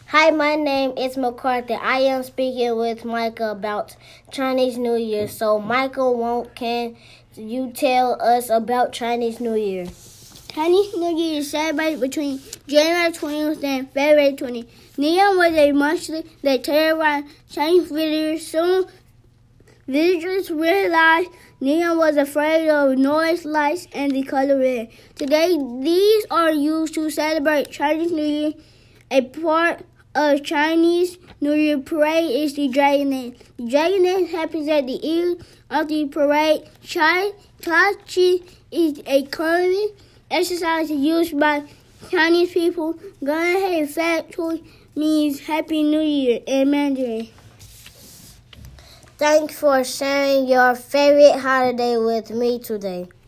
Hi, my name is McCarthy. I am speaking with Michael about Chinese New Year. So, Michael, can you tell us about Chinese New Year? Chinese New Year is celebrated between January 20th and February 20th. Neon was a monster that terrorized Chinese visitors. Soon, visitors realized Neon was afraid of noise, lights, and the color red. Today, these are used to celebrate Chinese New Year. A part of Chinese New Year parade is the Dragon Dance. The Dragon Dance happens at the end of the parade. Tai Chi is a common exercise used by Chinese people. Gun Hai Fat Choy means Happy New Year in Mandarin. Thanks for sharing your favorite holiday with me today.